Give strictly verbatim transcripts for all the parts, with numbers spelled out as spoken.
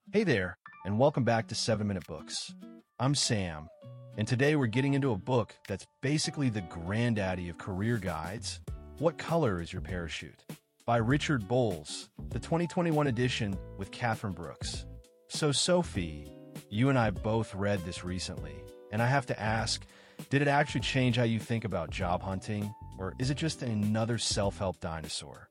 Hey there, and welcome back to seven Minute Books. I'm Sam, and today we're getting into a book that's basically the granddaddy of career guides. What Color is Your Parachute? By Richard Bowles, the twenty twenty-one edition with Catherine Brooks. So, Sophie, you and I both read this recently, and I have to ask, did it actually change how you think about job hunting, or is it just another self-help dinosaur?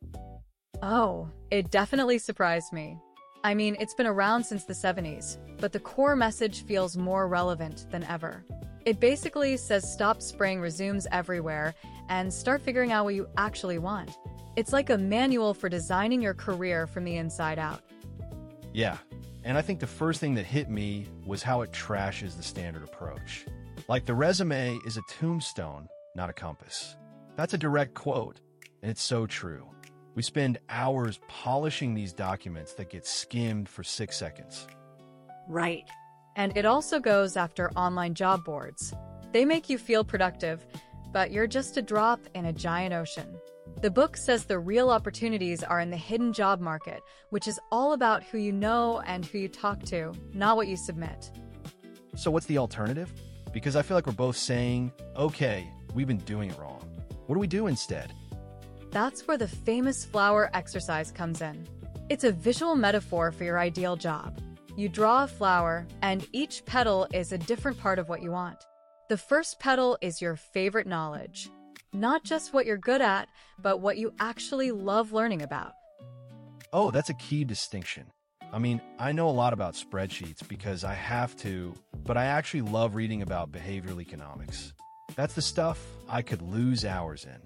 Oh, it definitely surprised me. I mean, it's been around since the seventies, but the core message feels more relevant than ever. It basically says stop spraying resumes everywhere and start figuring out what you actually want. It's like a manual for designing your career from the inside out. Yeah, and I think the first thing that hit me was how it trashes the standard approach. Like the resume is a tombstone, not a compass. That's a direct quote, and it's so true. We spend hours polishing these documents that get skimmed for six seconds. Right. And it also goes after online job boards. They make you feel productive, but you're just a drop in a giant ocean. The book says the real opportunities are in the hidden job market, which is all about who you know and who you talk to, not what you submit. So what's the alternative? Because I feel like we're both saying, okay, we've been doing it wrong. What do we do instead? That's where the famous flower exercise comes in. It's a visual metaphor for your ideal job. You draw a flower, and each petal is a different part of what you want. The first petal is your favorite knowledge. Not just what you're good at, but what you actually love learning about. Oh, that's a key distinction. I mean, I know a lot about spreadsheets because I have to, but I actually love reading about behavioral economics. That's the stuff I could lose hours in.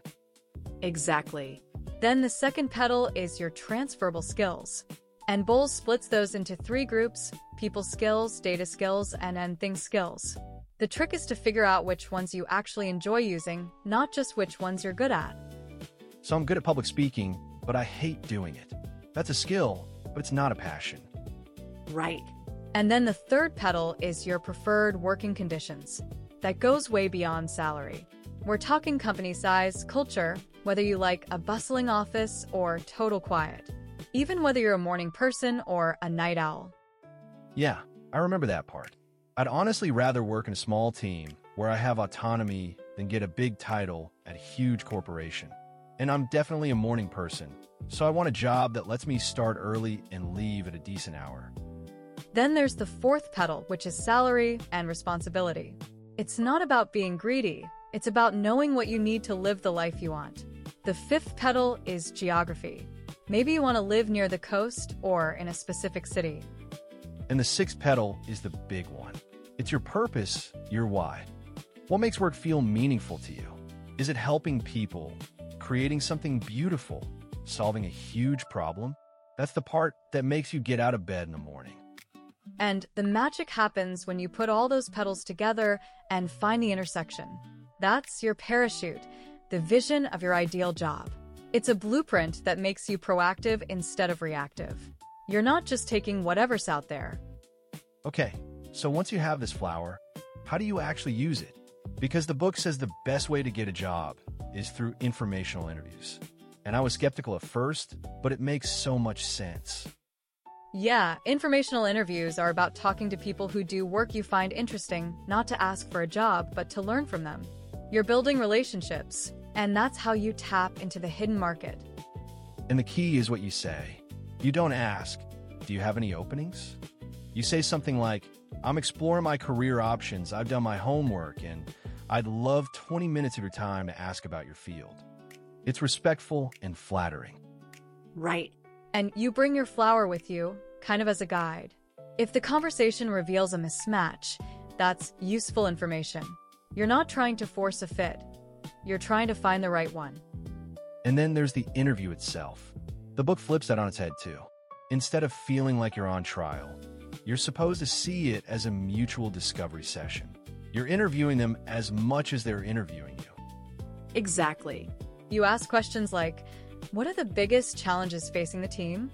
Exactly. Then the second petal is your transferable skills. And Bowles splits those into three groups: people skills, data skills, and then things skills. The trick is to figure out which ones you actually enjoy using, not just which ones you're good at. So I'm good at public speaking, but I hate doing it. That's a skill, but it's not a passion. Right. And then the third petal is your preferred working conditions. That goes way beyond salary. We're talking company size, culture, whether you like a bustling office or total quiet. Even whether you're a morning person or a night owl. Yeah, I remember that part. I'd honestly rather work in a small team where I have autonomy than get a big title at a huge corporation. And I'm definitely a morning person, so I want a job that lets me start early and leave at a decent hour. Then there's the fourth petal, which is salary and responsibility. It's not about being greedy. It's about knowing what you need to live the life you want. The fifth petal is geography. Maybe you want to live near the coast or in a specific city. And the sixth petal is the big one. It's your purpose, your why. What makes work feel meaningful to you? Is it helping people, creating something beautiful, solving a huge problem? That's the part that makes you get out of bed in the morning. And the magic happens when you put all those petals together and find the intersection. That's your parachute, the vision of your ideal job. It's a blueprint that makes you proactive instead of reactive. You're not just taking whatever's out there. Okay, so once you have this flower, how do you actually use it? Because the book says the best way to get a job is through informational interviews. And I was skeptical at first, but it makes so much sense. Yeah, informational interviews are about talking to people who do work you find interesting, not to ask for a job, but to learn from them. You're building relationships, and that's how you tap into the hidden market. And the key is what you say. You don't ask, do you have any openings? You say something like, I'm exploring my career options, I've done my homework, and I'd love twenty minutes of your time to ask about your field. It's respectful and flattering. Right. And you bring your flower with you, kind of as a guide. If the conversation reveals a mismatch, that's useful information. You're not trying to force a fit. You're trying to find the right one. And then there's the interview itself. The book flips that on its head too. Instead of feeling like you're on trial, you're supposed to see it as a mutual discovery session. You're interviewing them as much as they're interviewing you. Exactly. You ask questions like, what are the biggest challenges facing the team?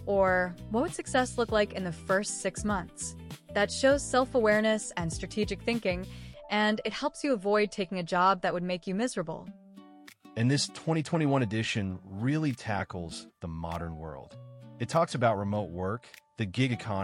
Or what would success look like in the first six months? That shows self-awareness and strategic thinking, and it helps you avoid taking a job that would make you miserable. And this twenty twenty-one edition really tackles the modern world. It talks about remote work, the gig economy,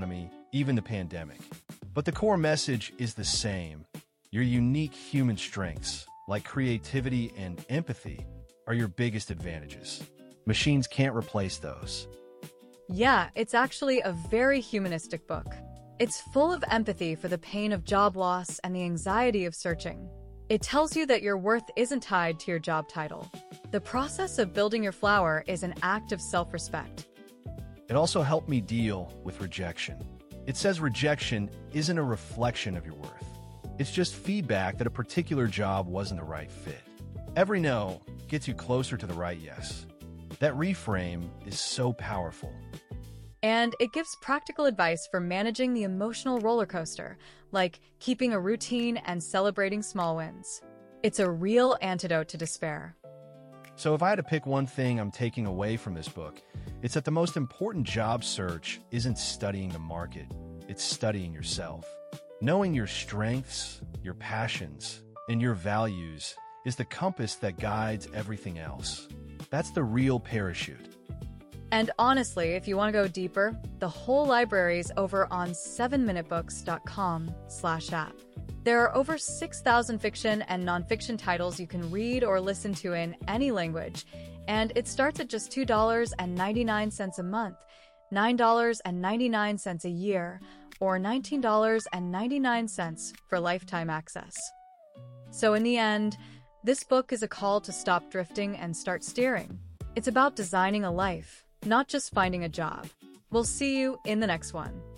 even the pandemic. But the core message is the same. Your unique human strengths, like creativity and empathy, are your biggest advantages. Machines can't replace those. Yeah, it's actually a very humanistic book. It's full of empathy for the pain of job loss and the anxiety of searching. It tells you that your worth isn't tied to your job title. The process of building your flower is an act of self-respect. It also helped me deal with rejection. It says rejection isn't a reflection of your worth. It's just feedback that a particular job wasn't the right fit. Every no gets you closer to the right yes. That reframe is so powerful. And it gives practical advice for managing the emotional roller coaster, like keeping a routine and celebrating small wins. It's a real antidote to despair. So if I had to pick one thing I'm taking away from this book, it's that the most important job search isn't studying the market, it's studying yourself. Knowing your strengths, your passions, and your values is the compass that guides everything else. That's the real parachute. And honestly, if you want to go deeper, the whole library is over on seven minute books dot com slash app. There are over six thousand fiction and nonfiction titles you can read or listen to in any language, and it starts at just two dollars and ninety-nine cents a month, nine dollars and ninety-nine cents a year, or nineteen dollars and ninety-nine cents for lifetime access. So in the end, this book is a call to stop drifting and start steering. It's about designing a life, not just finding a job. We'll see you in the next one.